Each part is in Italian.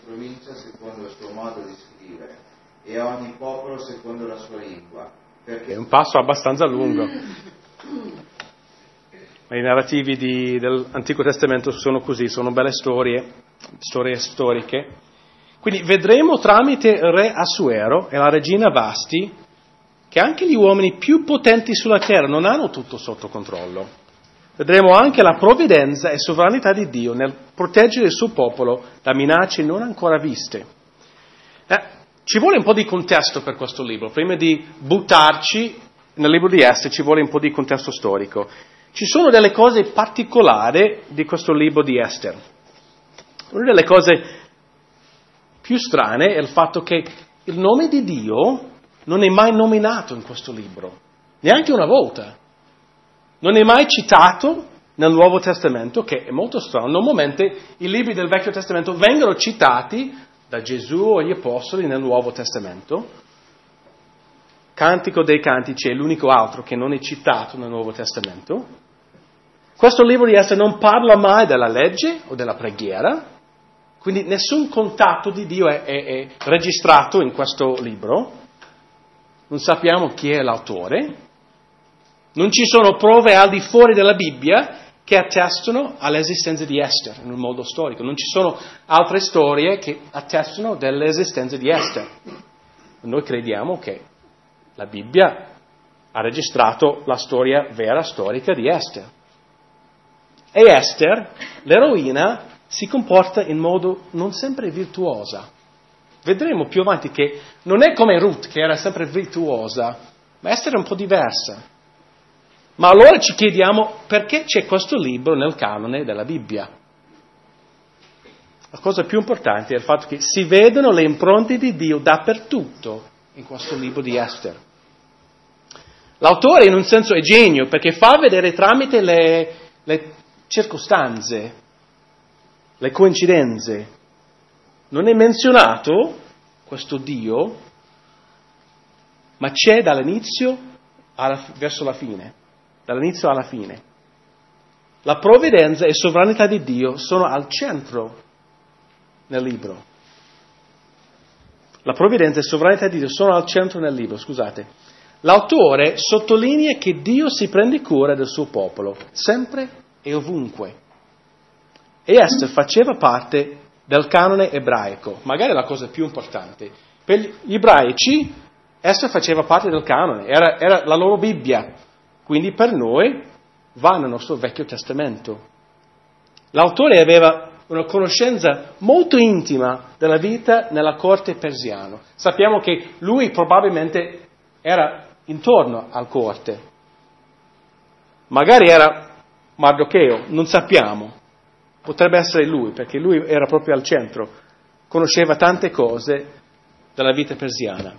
provincia secondo il suo modo di scrivere e a ogni popolo secondo la sua lingua. Perché È un passo abbastanza lungo. Ma i narrativi dell'Antico Testamento sono così, sono belle storie storiche. Quindi vedremo tramite re Assuero e la regina Vasti che anche gli uomini più potenti sulla terra non hanno tutto sotto controllo. Vedremo anche la provvidenza e sovranità di Dio nel proteggere il suo popolo da minacce non ancora viste. Ci vuole un po' di contesto per questo libro. Prima di buttarci nel libro di Ester ci vuole un po' di contesto storico. Ci sono delle cose particolari di questo libro di Ester. Una delle cose più strane è il fatto che il nome di Dio non è mai nominato in questo libro, neanche una volta. Non è mai citato nel Nuovo Testamento, che è molto strano. Normalmente i libri del Vecchio Testamento vengono citati da Gesù o gli Apostoli nel Nuovo Testamento. Cantico dei Cantici è l'unico altro che non è citato nel Nuovo Testamento. Questo libro di Ester non parla mai della legge o della preghiera, quindi nessun contatto di Dio è registrato in questo libro. Non sappiamo chi è l'autore. Non ci sono prove al di fuori della Bibbia che attestano all'esistenza di Ester in un modo storico. Non ci sono altre storie che attestano dell'esistenza di Ester. Noi crediamo che la Bibbia ha registrato la storia vera, storica di Ester. E Ester, l'eroina, si comporta in modo non sempre virtuosa. Vedremo più avanti che non è come Ruth, che era sempre virtuosa, ma Ester è un po' diversa. Ma allora ci chiediamo perché c'è questo libro nel canone della Bibbia. La cosa più importante è il fatto che si vedono le impronte di Dio dappertutto in questo libro di Ester. L'autore in un senso è genio perché fa vedere tramite le circostanze, le coincidenze. Non è menzionato questo Dio, ma c'è dall'inizio verso la fine. Dall'inizio alla fine. La provvidenza e sovranità di Dio sono al centro nel libro. La provvidenza e sovranità di Dio sono al centro nel libro, scusate. L'autore sottolinea che Dio si prende cura del suo popolo, sempre e ovunque. E Ester faceva parte del canone ebraico, magari la cosa più importante. Per gli ebraici, Ester faceva parte del canone, era la loro Bibbia. Quindi per noi va nel nostro Vecchio Testamento. L'autore aveva una conoscenza molto intima della vita nella corte persiana. Sappiamo che lui probabilmente era intorno al corte. Magari era Mardocheo, non sappiamo. Potrebbe essere lui, perché lui era proprio al centro. Conosceva tante cose della vita persiana.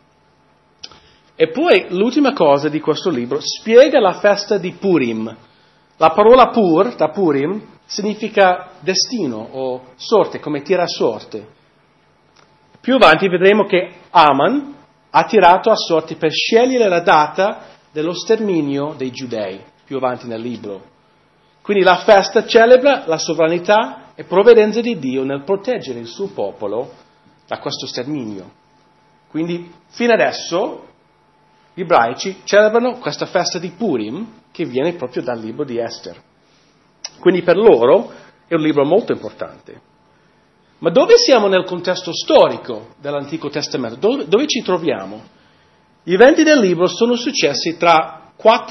E poi l'ultima cosa di questo libro spiega la festa di Purim. La parola pur, da Purim, significa destino o sorte, come tira a sorte. Più avanti vedremo che Aman ha tirato a sorte per scegliere la data dello sterminio dei giudei, più avanti nel libro. Quindi la festa celebra la sovranità e provvidenza di Dio nel proteggere il suo popolo da questo sterminio. Quindi fino adesso gli ebraici celebrano questa festa di Purim che viene proprio dal libro di Ester. Quindi per loro è un libro molto importante. Ma dove siamo nel contesto storico dell'Antico Testamento? Dove ci troviamo? Gli eventi del libro sono successi tra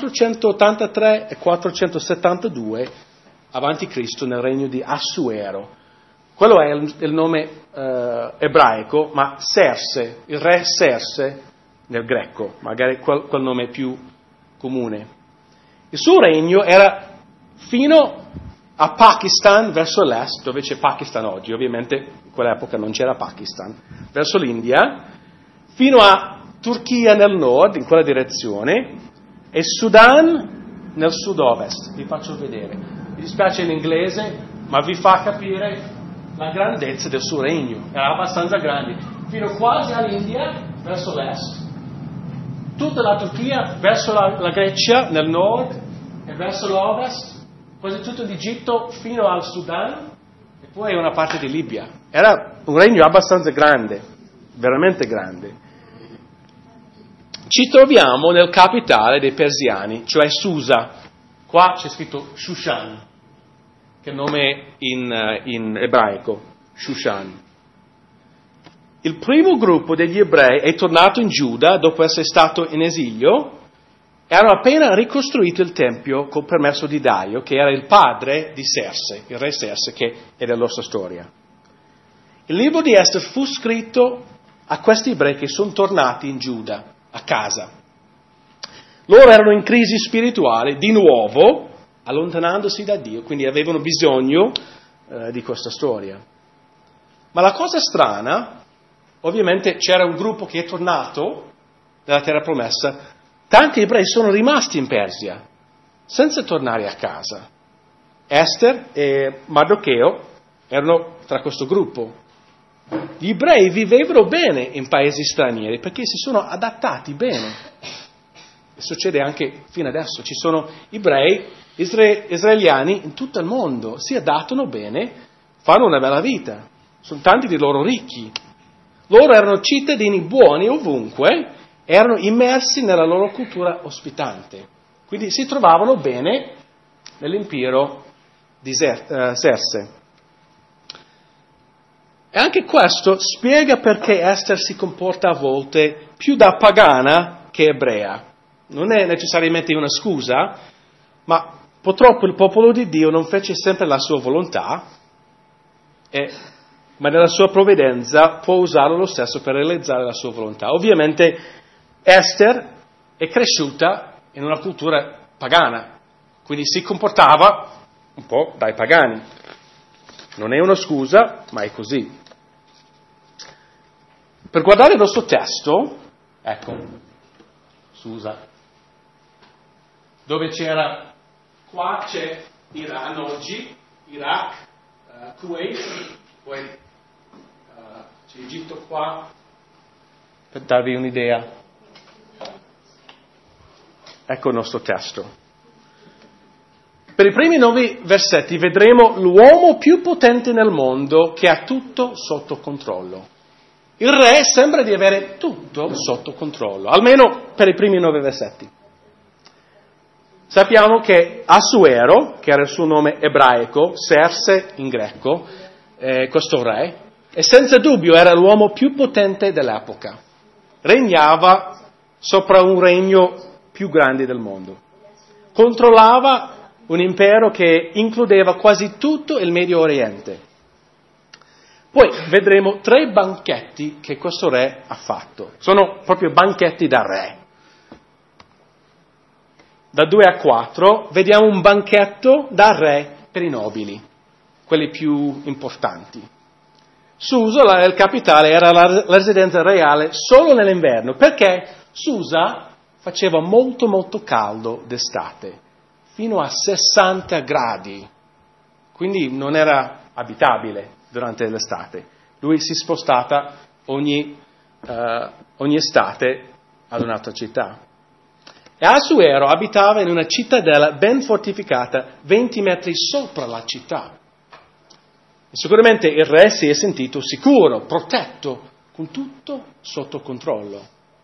483 e 472 avanti Cristo nel regno di Assuero. Quello è il nome ebraico, ma Serse, il re Serse nel greco, magari quel nome più comune. Il suo regno era fino a Pakistan verso l'est, dove c'è Pakistan oggi, ovviamente in quell'epoca non c'era Pakistan, verso l'India, fino a Turchia nel nord, in quella direzione, e Sudan nel sud-ovest. Vi faccio vedere. Mi dispiace in inglese, ma vi fa capire la grandezza del suo regno. Era abbastanza grande, fino quasi all'India, verso l'est, tutta la Turchia verso la Grecia nel nord e verso l'ovest, quasi tutto l'Egitto fino al Sudan e poi una parte di Libia. Era un regno abbastanza grande, veramente grande. Ci troviamo nel capitale dei persiani, cioè Susa. Qua c'è scritto Shushan, che è il nome in ebraico, Shushan. Il primo gruppo degli ebrei è tornato in Giuda dopo essere stato in esilio e hanno appena ricostruito il tempio col permesso di Dario, che era il padre di Serse, il re Serse, che è della nostra storia. Il libro di Ester fu scritto a questi ebrei che sono tornati in Giuda, a casa. Loro erano in crisi spirituale, di nuovo, allontanandosi da Dio, quindi avevano bisogno di questa storia. Ma la cosa strana, ovviamente c'era un gruppo che è tornato dalla terra promessa, tanti ebrei sono rimasti in Persia, senza tornare a casa. Ester e Mardocheo erano tra questo gruppo. Gli ebrei vivevano bene in paesi stranieri perché si sono adattati bene. E succede anche fino adesso. Ci sono ebrei, israeliani in tutto il mondo, si adattano bene, fanno una bella vita. Sono tanti di loro ricchi. Loro erano cittadini buoni ovunque, erano immersi nella loro cultura ospitante. Quindi si trovavano bene nell'impero di Serse. E anche questo spiega perché Ester si comporta a volte più da pagana che ebrea. Non è necessariamente una scusa, ma purtroppo il popolo di Dio non fece sempre la sua volontà, ma nella sua provvidenza può usarlo lo stesso per realizzare la sua volontà. Ovviamente Ester è cresciuta in una cultura pagana, quindi si comportava un po' dai pagani. Non è una scusa, ma è così. Per guardare il nostro testo, ecco, Susa, dove c'era, qua c'è Iran oggi, Iraq, Kuwait, poi c'è Egitto qua, per darvi un'idea. Ecco il nostro testo. Per i primi 9 versetti vedremo l'uomo più potente nel mondo che ha tutto sotto controllo. Il re sembra di avere tutto sotto controllo, almeno per i primi 9 versetti. Sappiamo che Assuero, che era il suo nome ebraico, Serse in greco, questo re, e senza dubbio era l'uomo più potente dell'epoca. Regnava sopra un regno più grande del mondo. Controllava un impero che includeva quasi tutto il Medio Oriente. Poi vedremo 3 banchetti che questo re ha fatto. Sono proprio banchetti da re. Da 2 a 4 vediamo un banchetto da re per i nobili, quelli più importanti. Susa, il capitale, era la residenza reale solo nell'inverno, perché Susa faceva molto molto caldo d'estate, fino a 60 gradi, quindi non era abitabile durante l'estate. Lui si spostava ogni estate ad un'altra città. E Assuero abitava in una cittadella ben fortificata, 20 metri sopra la città. E sicuramente il re si è sentito sicuro, protetto, con tutto sotto controllo.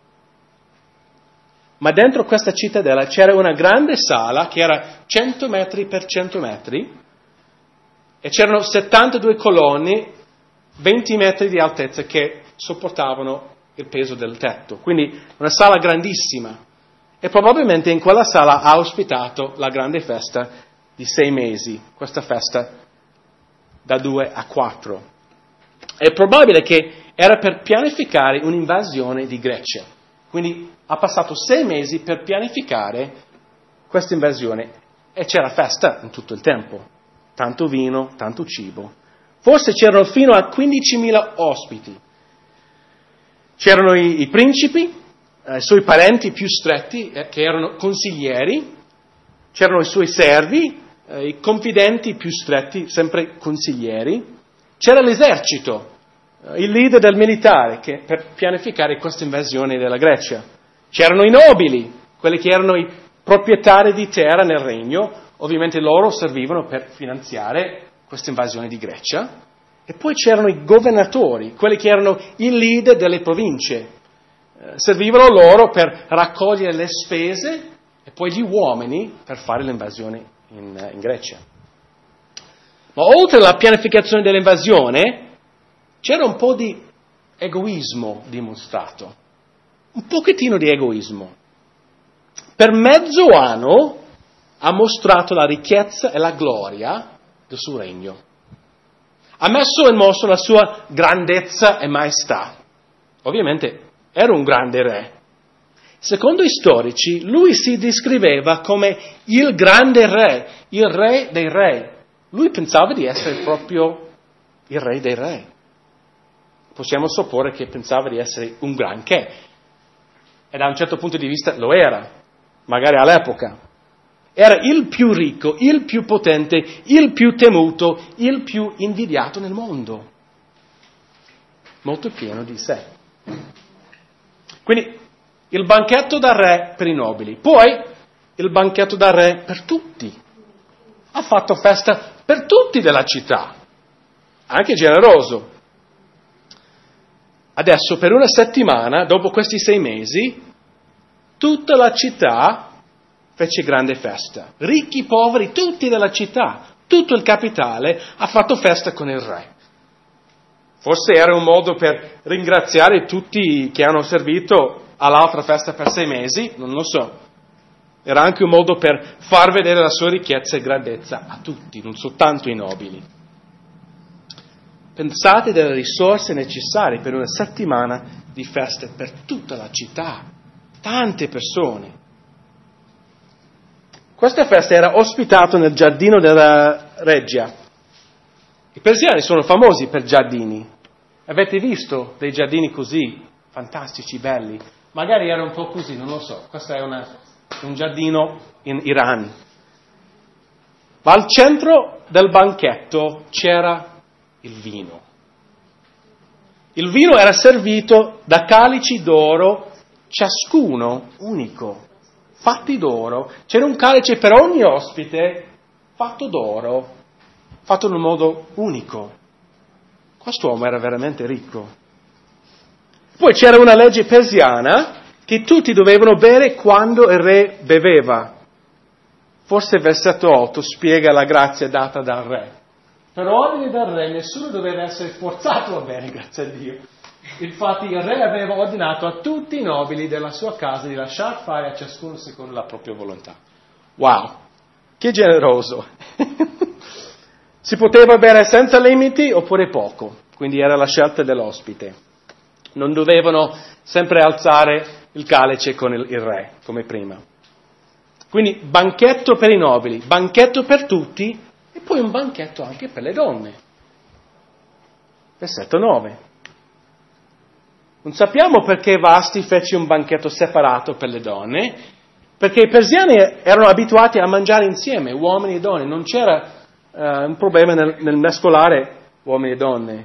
Ma dentro questa cittadella c'era una grande sala che era 100 metri per 100 metri e c'erano 72 colonne, 20 metri di altezza che sopportavano il peso del tetto. Quindi una sala grandissima. E probabilmente in quella sala ha ospitato la grande festa di 6 mesi, questa festa da 2 a 4. È probabile che era per pianificare un'invasione di Grecia. Quindi ha passato 6 mesi per pianificare questa invasione e c'era festa in tutto il tempo. Tanto vino, tanto cibo. Forse c'erano fino a 15.000 ospiti. C'erano i principi, i suoi parenti più stretti, che erano consiglieri, c'erano i suoi servi, i confidenti più stretti, sempre consiglieri, c'era l'esercito, il leader del militare, che per pianificare questa invasione della Grecia. C'erano i nobili, quelli che erano i proprietari di terra nel regno, ovviamente loro servivano per finanziare questa invasione di Grecia, E poi c'erano i governatori, quelli che erano i leader delle province. Servivano loro per raccogliere le spese e poi gli uomini per fare l'invasione in Grecia. Ma oltre alla pianificazione dell'invasione c'era un po' di egoismo dimostrato, un pochettino di egoismo. Per mezzo anno ha mostrato la ricchezza e la gloria del suo regno. Ha messo in mostra la sua grandezza e maestà. Ovviamente era un grande re. Secondo i storici, lui si descriveva come il grande re, il re dei re. Lui pensava di essere proprio il re dei re. Possiamo supporre che pensava di essere un granché. E da un certo punto di vista lo era, magari all'epoca. Era il più ricco, il più potente, il più temuto, il più invidiato nel mondo. Molto pieno di sé. Quindi il banchetto da re per i nobili, poi il banchetto da re per tutti. Ha fatto festa per tutti della città, anche generoso. Adesso per una settimana, dopo questi 6 mesi, tutta la città fece grande festa. Ricchi, poveri, tutti della città, tutto il capitale ha fatto festa con il re. Forse era un modo per ringraziare tutti che hanno servito all'altra festa per 6 mesi, non lo so. Era anche un modo per far vedere la sua ricchezza e grandezza a tutti, non soltanto i nobili. Pensate delle risorse necessarie per una settimana di feste per tutta la città, tante persone. Questa festa era ospitata nel giardino della Reggia. I persiani sono famosi per giardini. Avete visto dei giardini così fantastici, belli? Magari era un po' così, non lo so. Questo è un giardino in Iran. Ma al centro del banchetto c'era il vino. Il vino era servito da calici d'oro, ciascuno unico, fatti d'oro. C'era un calice per ogni ospite, fatto d'oro, fatto in un modo unico. Quest'uomo era veramente ricco. Poi c'era una legge persiana che tutti dovevano bere quando il re beveva. Forse il versetto 8 spiega la grazia data dal re. Per ordine del re nessuno doveva essere forzato a bere, grazie a Dio. Infatti il re aveva ordinato a tutti i nobili della sua casa di lasciar fare a ciascuno secondo la propria volontà. Wow, che generoso! Si poteva bere senza limiti oppure poco, quindi era la scelta dell'ospite. Non dovevano sempre alzare il calice con il re, come prima. Quindi banchetto per i nobili, banchetto per tutti e poi un banchetto anche per le donne. Versetto 9. Non sappiamo perché Vasti fece un banchetto separato per le donne, perché i persiani erano abituati a mangiare insieme, uomini e donne, non c'era un problema nel mescolare uomini e donne.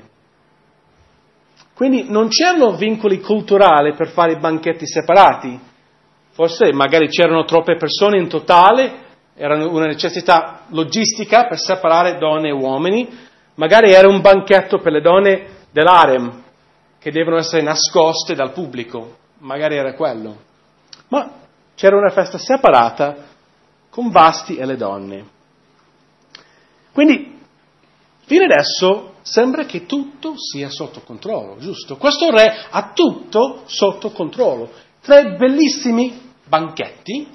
Quindi non c'erano vincoli culturali per fare i banchetti separati. Forse magari c'erano troppe persone in totale, era una necessità logistica per separare donne e uomini, magari era un banchetto per le donne dell'harem, che devono essere nascoste dal pubblico, magari era quello. Ma c'era una festa separata con Vasti e le donne. Quindi, fino adesso sembra che tutto sia sotto controllo, giusto? Questo re ha tutto sotto controllo. 3 bellissimi banchetti,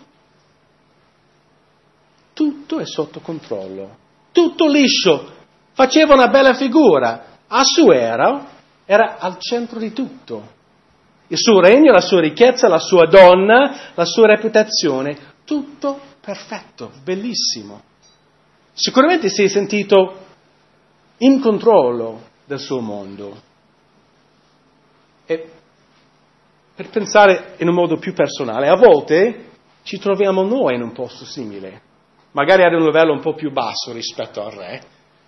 tutto è sotto controllo, tutto liscio, faceva una bella figura, Assuero era al centro di tutto, il suo regno, la sua ricchezza, la sua donna, la sua reputazione, tutto perfetto, bellissimo. Sicuramente si è sentito in controllo del suo mondo. E per pensare in un modo più personale, a volte ci troviamo noi in un posto simile, magari ad un livello un po' più basso rispetto al re,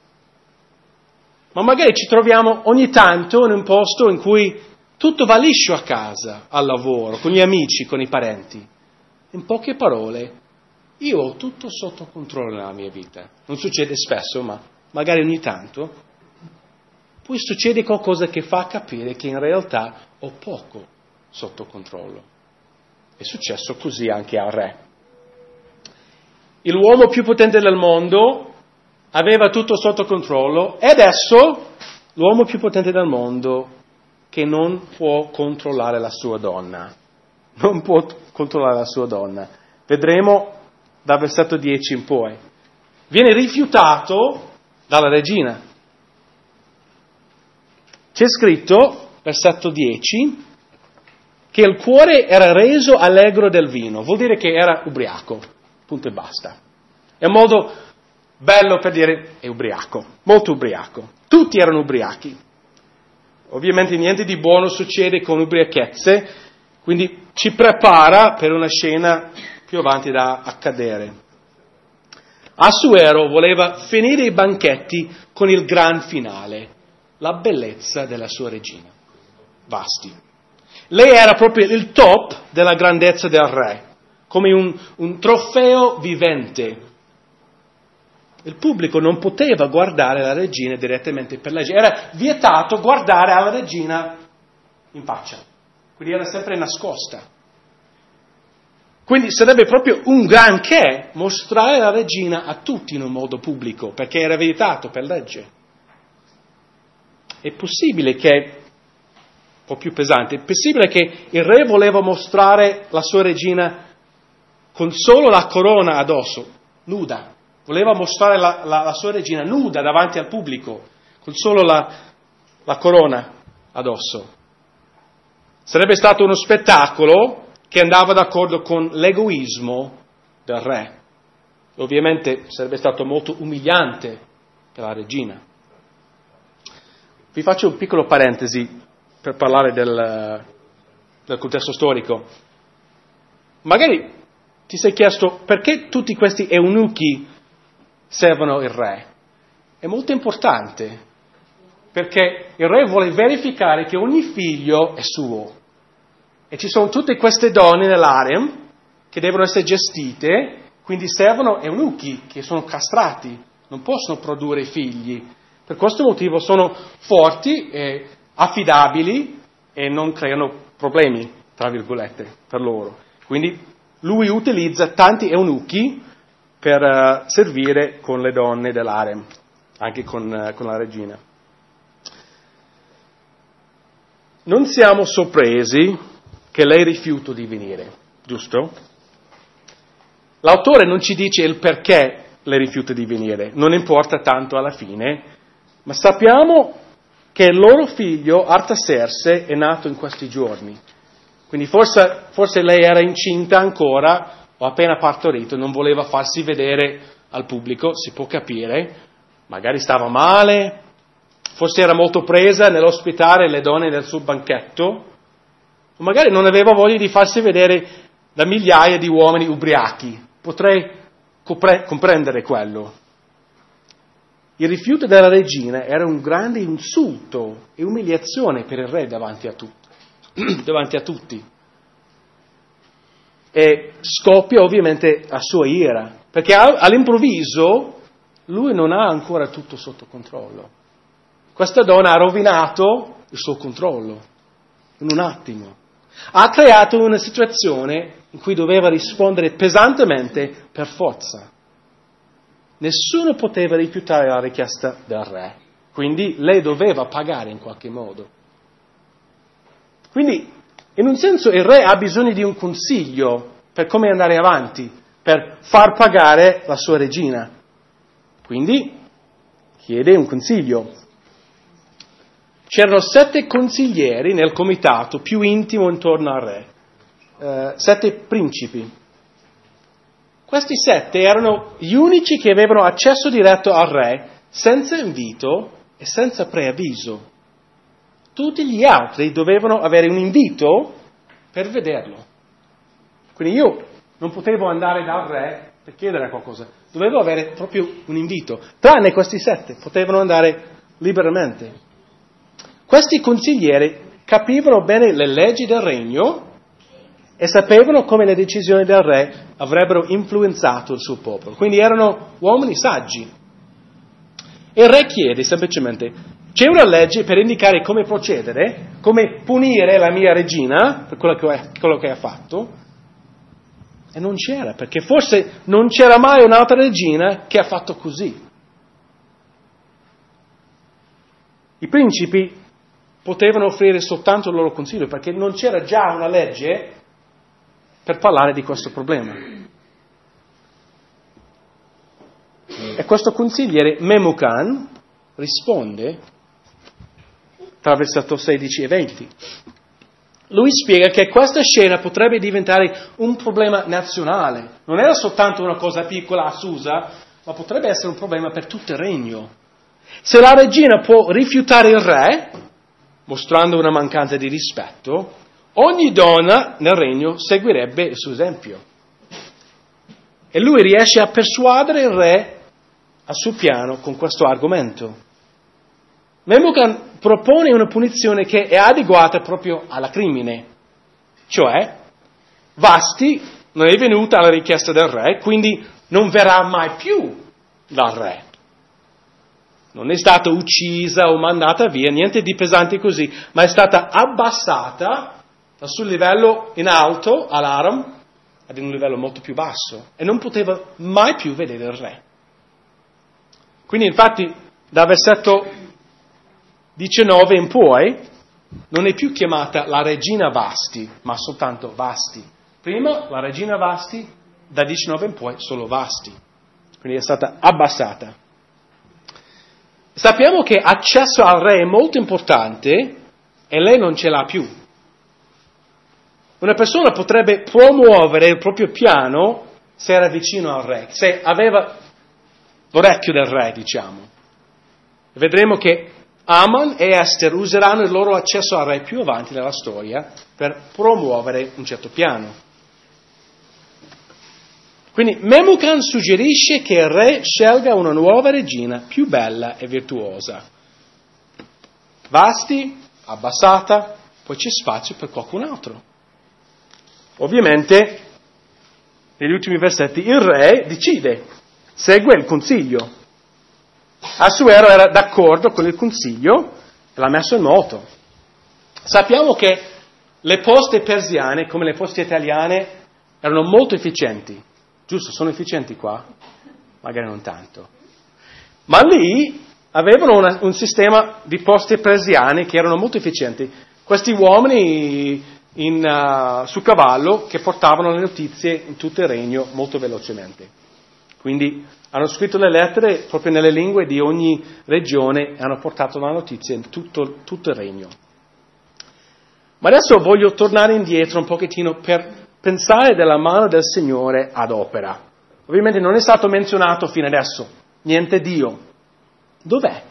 ma magari ci troviamo ogni tanto in un posto in cui tutto va liscio a casa, al lavoro, con gli amici, con i parenti. In poche parole, io ho tutto sotto controllo nella mia vita. Non succede spesso, ma magari ogni tanto. poi succede qualcosa che fa capire che in realtà ho poco sotto controllo. È successo così anche al re. L'uomo più potente del mondo aveva tutto sotto controllo e adesso l'uomo più potente del mondo che non può controllare la sua donna. Non può controllare la sua donna. Vedremo dal versetto 10 in poi. Viene rifiutato dalla regina. C'è scritto, versetto 10, che il cuore era reso allegro del vino. Vuol dire che era ubriaco. Punto e basta. È un modo bello per dire è ubriaco. Molto ubriaco. Tutti erano ubriachi. Ovviamente niente di buono succede con ubriachezze, quindi ci prepara per una scena più avanti da accadere. Assuero voleva finire i banchetti con il gran finale, la bellezza della sua regina. Vasti. Lei era proprio il top della grandezza del re, come un trofeo vivente. Il pubblico non poteva guardare la regina direttamente per legge, era vietato guardare alla regina in faccia, quindi era sempre nascosta. Quindi sarebbe proprio un granché mostrare la regina a tutti in un modo pubblico, perché era vietato per legge. È possibile che, un po' più pesante, è possibile che il re voleva mostrare la sua regina con solo la corona addosso, nuda. Voleva mostrare la sua regina nuda davanti al pubblico, con solo la corona addosso. Sarebbe stato uno spettacolo che andava d'accordo con l'egoismo del re. Ovviamente sarebbe stato molto umiliante per la regina. Vi faccio un piccolo parentesi per parlare del contesto storico. Magari ti sei chiesto perché tutti questi eunuchi servono il re. È molto importante, perché il re vuole verificare che ogni figlio è suo. E ci sono tutte queste donne nell'harem che devono essere gestite, quindi servono eunuchi che sono castrati, non possono produrre figli. Per questo motivo sono forti e affidabili e non creano problemi, tra virgolette, per loro. Quindi lui utilizza tanti eunuchi per servire con le donne dell'harem, anche con la regina. Non siamo sorpresi che lei rifiuti di venire, giusto? L'autore non ci dice il perché lei rifiuta di venire, non importa tanto alla fine, ma sappiamo che il loro figlio Artaserse è nato in questi giorni. Quindi forse lei era incinta ancora, o appena partorito, non voleva farsi vedere al pubblico, si può capire, magari stava male, forse era molto presa nell'ospitare le donne del suo banchetto, o magari non aveva voglia di farsi vedere da migliaia di uomini ubriachi. Potrei comprendere quello. Il rifiuto della regina era un grande insulto e umiliazione per il re davanti a tutti. E scoppia ovviamente la sua ira, perché all'improvviso lui non ha ancora tutto sotto controllo. Questa donna ha rovinato il suo controllo in un attimo. Ha creato una situazione in cui doveva rispondere pesantemente per forza. Nessuno poteva rifiutare la richiesta del re, quindi lei doveva pagare in qualche modo. Quindi, in un senso, il re ha bisogno di un consiglio per come andare avanti, per far pagare la sua regina. Quindi, chiede un consiglio. C'erano 7 consiglieri nel comitato più intimo intorno al re, 7 principi. Questi 7 erano gli unici che avevano accesso diretto al re, senza invito e senza preavviso. Tutti gli altri dovevano avere un invito per vederlo. Quindi io non potevo andare dal re per chiedere qualcosa, dovevo avere proprio un invito. Tranne questi 7, potevano andare liberamente. Questi consiglieri capivano bene le leggi del regno e sapevano come le decisioni del re avrebbero influenzato il suo popolo. Quindi erano uomini saggi. Il re chiede semplicemente, C'è una legge per indicare come procedere, come punire la mia regina per quello che ha fatto, e non c'era, perché forse non c'era mai un'altra regina che ha fatto così. I principi potevano offrire soltanto il loro consiglio, perché non c'era già una legge per parlare di questo problema. E questo consigliere Memucan risponde tra versetto 16 e 20. Lui spiega che questa scena potrebbe diventare un problema nazionale. Non era soltanto una cosa piccola a Susa, ma potrebbe essere un problema per tutto il regno. Se la regina può rifiutare il re, mostrando una mancanza di rispetto, ogni donna nel regno seguirebbe il suo esempio. E lui riesce a persuadere il re al suo piano con questo argomento. Memucan propone una punizione che è adeguata proprio alla crimine, cioè Vasti non è venuta alla richiesta del re, quindi non verrà mai più dal re. Non è stata uccisa o mandata via, niente di pesante così, ma è stata abbassata dal suo livello in alto all'Aram ad un livello molto più basso e non poteva mai più vedere il re. Quindi infatti dal versetto 19 in poi non è più chiamata la regina Vasti, ma soltanto Vasti. Prima la regina Vasti, da 19 in poi solo Vasti. Quindi è stata abbassata. Sappiamo che accesso al re è molto importante e lei non ce l'ha più. Una persona potrebbe promuovere il proprio piano se era vicino al re, se aveva l'orecchio del re, diciamo. Vedremo che Aman e Ester useranno il loro accesso al re più avanti nella storia per promuovere un certo piano. Quindi Memucan suggerisce che il re scelga una nuova regina più bella e virtuosa. Vasti, abbassata, poi c'è spazio per qualcun altro. Ovviamente, negli ultimi versetti, il re decide, segue il consiglio. Assuero era d'accordo con il consiglio e l'ha messo in moto. Sappiamo che le poste persiane, come le poste italiane, erano molto efficienti. Giusto, sono efficienti qua? Magari non tanto. Ma lì avevano un sistema di poste persiane che erano molto efficienti. Questi uomini su cavallo che portavano le notizie in tutto il regno molto velocemente. Quindi hanno scritto le lettere proprio nelle lingue di ogni regione e hanno portato la notizia in tutto il regno. Ma adesso voglio tornare indietro un pochettino per pensare della mano del Signore ad opera. Ovviamente non è stato menzionato fino adesso, niente Dio. Dov'è?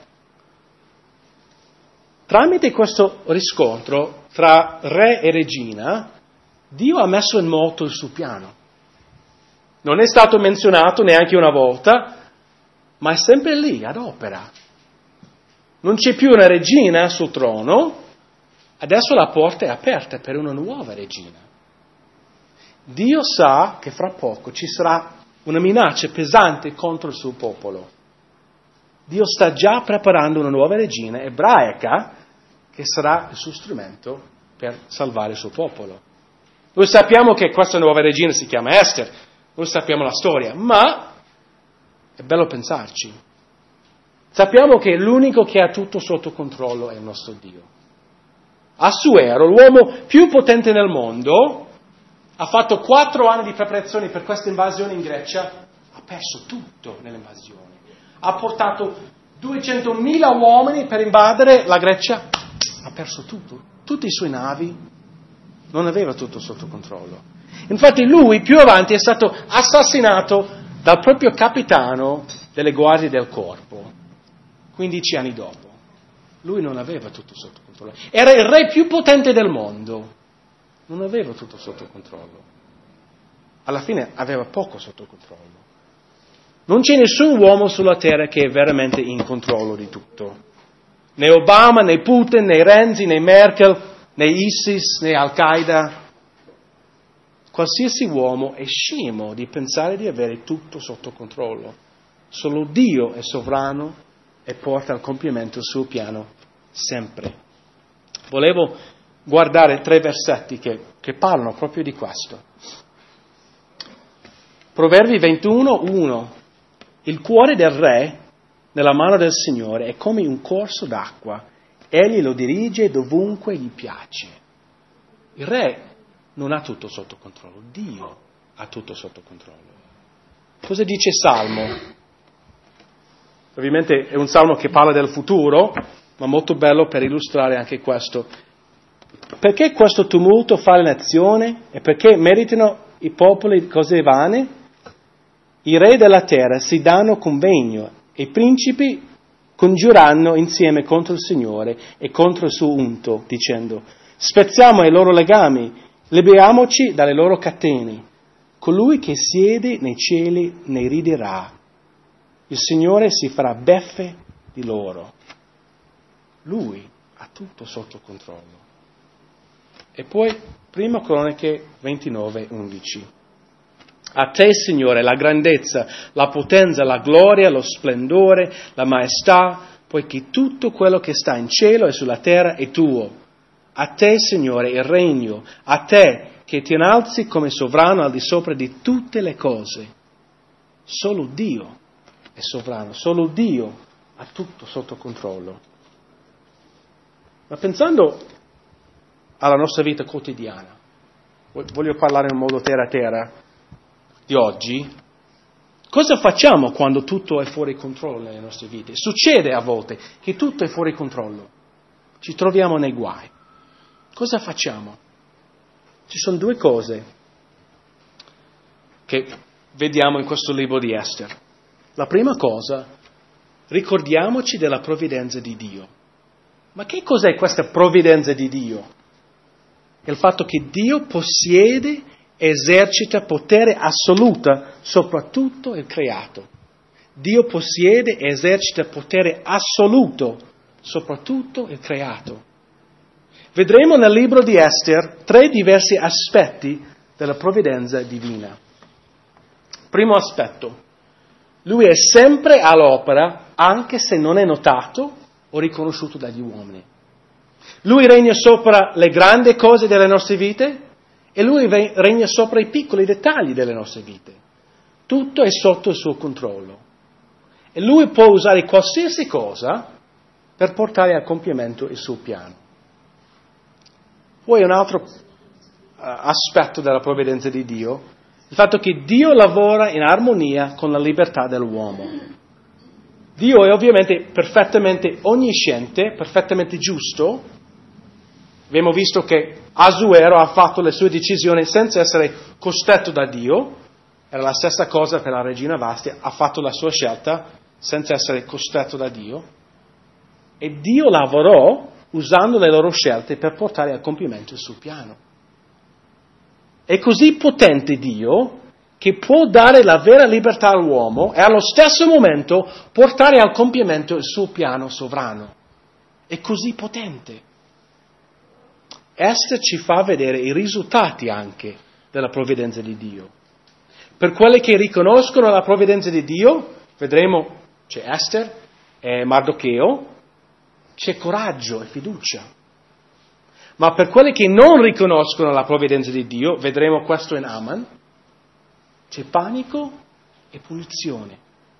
Tramite questo riscontro tra re e regina, Dio ha messo in moto il suo piano. Non è stato menzionato neanche una volta, ma è sempre lì, ad opera. Non c'è più una regina sul trono, adesso la porta è aperta per una nuova regina. Dio sa che fra poco ci sarà una minaccia pesante contro il suo popolo. Dio sta già preparando una nuova regina ebraica che sarà il suo strumento per salvare il suo popolo. Noi sappiamo che questa nuova regina si chiama Ester, noi sappiamo la storia, ma è bello pensarci. Sappiamo che l'unico che ha tutto sotto controllo è il nostro Dio. Assuero, l'uomo più potente nel mondo, ha fatto 4 anni di preparazioni per questa invasione in Grecia, ha perso tutto nell'invasione. Ha portato 200.000 uomini per invadere la Grecia, ha perso tutto. Tutte le sue navi, non aveva tutto sotto controllo. Infatti lui più avanti è stato assassinato dal proprio capitano delle guardie del corpo, 15 anni dopo. Lui non aveva tutto sotto controllo. Era il re più potente del mondo. Non aveva tutto sotto controllo. Alla fine aveva poco sotto controllo. Non c'è nessun uomo sulla terra che è veramente in controllo di tutto. Né Obama, né Putin, né Renzi, né Merkel, né ISIS, né Al-Qaeda. Qualsiasi uomo è scemo di pensare di avere tutto sotto controllo. Solo Dio è sovrano e porta al compimento il suo piano sempre. Volevo guardare 3 versetti che parlano proprio di questo. Proverbi 21:1. Il cuore del re nella mano del Signore è come un corso d'acqua, egli lo dirige dovunque gli piace. Il re non ha tutto sotto controllo, Dio ha tutto sotto controllo. Cosa dice Salmo? Ovviamente è un salmo che parla del futuro, ma molto bello per illustrare anche questo. Perché questo tumulto fa le nazioni e perché meritano i popoli cose vane? I re della terra si danno convegno e i principi congiuranno insieme contro il Signore e contro il suo unto, dicendo: spezziamo i loro legami, liberiamoci dalle loro catene. Colui che siede nei cieli ne riderà. Il Signore si farà beffe di loro. Lui ha tutto sotto controllo. E poi, prima Croniche 29:11. A te, Signore, la grandezza, la potenza, la gloria, lo splendore, la maestà, poiché tutto quello che sta in cielo e sulla terra è tuo. A te, Signore, il regno, a te che ti innalzi come sovrano al di sopra di tutte le cose. Solo Dio è sovrano, solo Dio ha tutto sotto controllo. Ma pensando alla nostra vita quotidiana, voglio parlare in modo terra di oggi, cosa facciamo quando tutto è fuori controllo nelle nostre vite? Succede a volte che tutto è fuori controllo, ci troviamo nei guai. Cosa facciamo? Ci sono 2 cose che vediamo in questo libro di Ester. La prima cosa, ricordiamoci della provvidenza di Dio. Ma che cos'è questa provvidenza di Dio? È il fatto che Dio possiede e esercita potere assoluto sopra tutto il creato. Dio possiede e esercita potere assoluto sopra tutto il creato. Vedremo nel libro di Ester 3 diversi aspetti della provvidenza divina. Primo aspetto, lui è sempre all'opera anche se non è notato o riconosciuto dagli uomini. Lui regna sopra le grandi cose delle nostre vite e lui regna sopra i piccoli dettagli delle nostre vite. Tutto è sotto il suo controllo. E lui può usare qualsiasi cosa per portare a compimento il suo piano. Poi un altro aspetto della provvidenza di Dio, il fatto che Dio lavora in armonia con la libertà dell'uomo. Dio è ovviamente perfettamente onnisciente, perfettamente giusto. Abbiamo visto che Asuero ha fatto le sue decisioni senza essere costretto da Dio. Era la stessa cosa per la regina Vasti, ha fatto la sua scelta senza essere costretto da Dio. E Dio lavorò usando le loro scelte per portare a compimento il suo piano. È così potente Dio che può dare la vera libertà all'uomo e allo stesso momento portare al compimento il suo piano sovrano. È così potente. Ester ci fa vedere i risultati anche della provvidenza di Dio. Per quelli che riconoscono la provvidenza di Dio, vedremo, c'è Ester e Mardocheo, c'è coraggio e fiducia. Ma per quelli che non riconoscono la provvidenza di Dio, vedremo questo in Aman, c'è panico e punizione.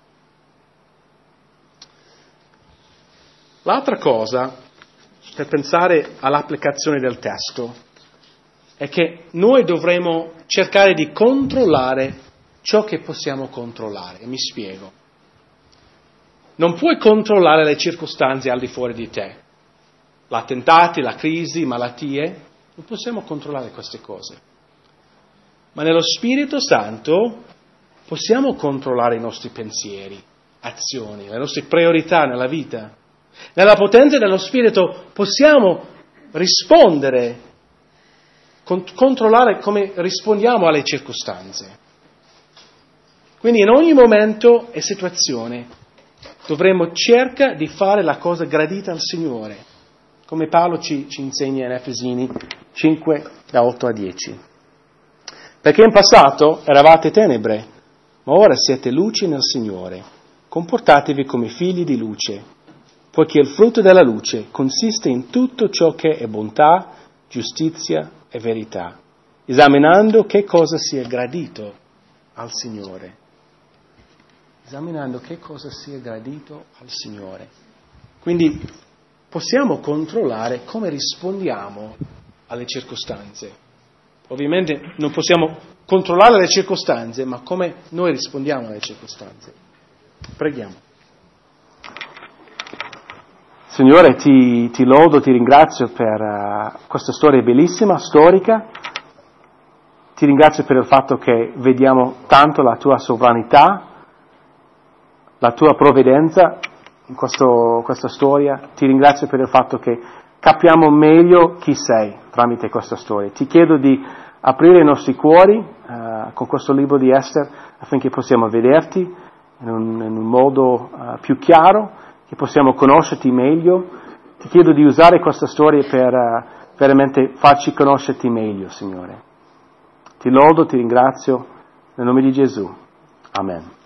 L'altra cosa, per pensare all'applicazione del testo, è che noi dovremo cercare di controllare ciò che possiamo controllare. E mi spiego. Non puoi controllare le circostanze al di fuori di te. L'attentati, la crisi, malattie, non possiamo controllare queste cose. Ma nello Spirito Santo possiamo controllare i nostri pensieri, azioni, le nostre priorità nella vita. Nella potenza dello Spirito possiamo rispondere, controllare come rispondiamo alle circostanze. Quindi in ogni momento e situazione dovremmo cercare di fare la cosa gradita al Signore, come Paolo ci insegna in Efesini 5, da 8 a 10. Perché in passato eravate tenebre, ma ora siete luci nel Signore. comportatevi come figli di luce, poiché il frutto della luce consiste in tutto ciò che è bontà, giustizia e verità, esaminando che cosa sia gradito al Signore. Esaminando che cosa sia gradito al Signore. Quindi possiamo controllare come rispondiamo alle circostanze. Ovviamente non possiamo controllare le circostanze, ma come noi rispondiamo alle circostanze. Preghiamo. Signore, ti lodo, ti ringrazio per questa storia bellissima, storica. Ti ringrazio per il fatto che vediamo tanto la tua sovranità, la tua provvidenza in questa storia. Ti ringrazio per il fatto che capiamo meglio chi sei tramite questa storia. Ti chiedo di aprire i nostri cuori con questo libro di Ester affinché possiamo vederti in un modo più chiaro, che possiamo conoscerti meglio. Ti chiedo di usare questa storia per veramente farci conoscerti meglio, Signore. Ti lodo, ti ringrazio, nel nome di Gesù. Amen.